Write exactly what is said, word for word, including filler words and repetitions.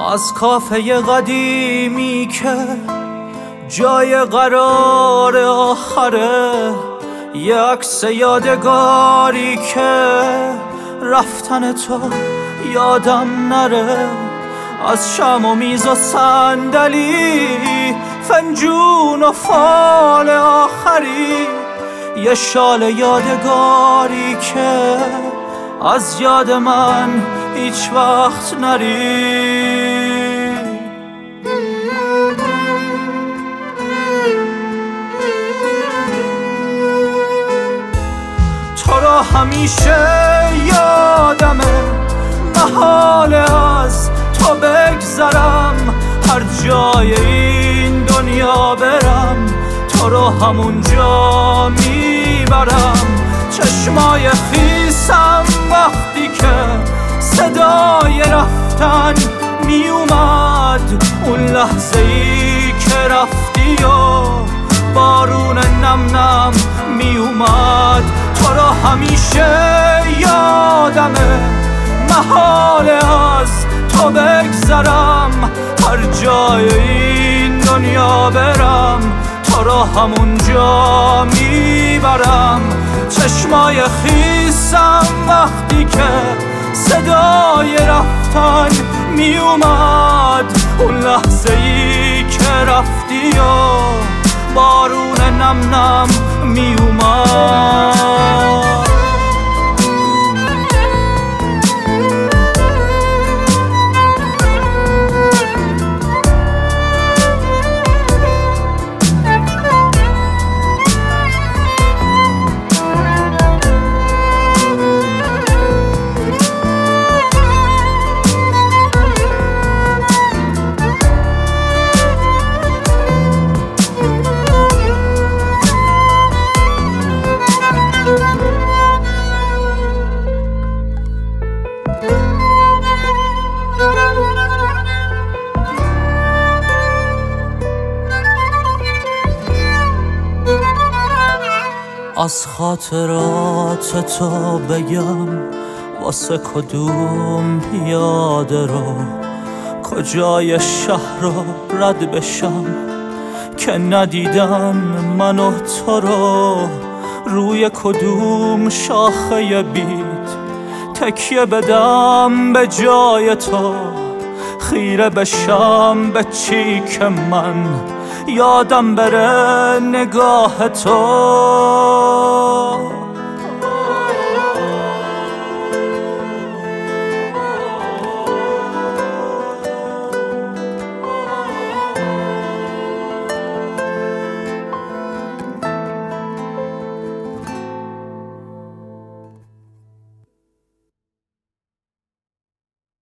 از کافه قدیمی که جای قرار آخره، یه عکس یادگاری که رفتن تو یادم نره. از شم و میز و صندلی، فنجون و فال آخری، یه شال یادگاری که از یاد من هیچ وقت نری. تو را همیشه یادمه، محاله از تو بگذرم، هر جای این دنیا برم تو رو همونجا میبرم. چشمای خیسم وقتی که صدای رفتن میومد، اون لحظه ای که رفتی و بارون نم نم میومد. تو را همیشه یادمه، محاله از تو بگذرم، هر جای این دنیا برم تو را همونجا میبرم. چشمای خیسم وقتی که صدای رفتن میومد، اون لحظه ای که رفتی و بارون نم نم میومد. از خاطرات تو بگم واسه کدوم پیاده رو، کجای شهر رو رد بشم که ندیدم من و تو رو. روی کدوم شاخه بید تکیه بدم به جای تو، خیره بشم به چیک من یادم بره نگاه تو.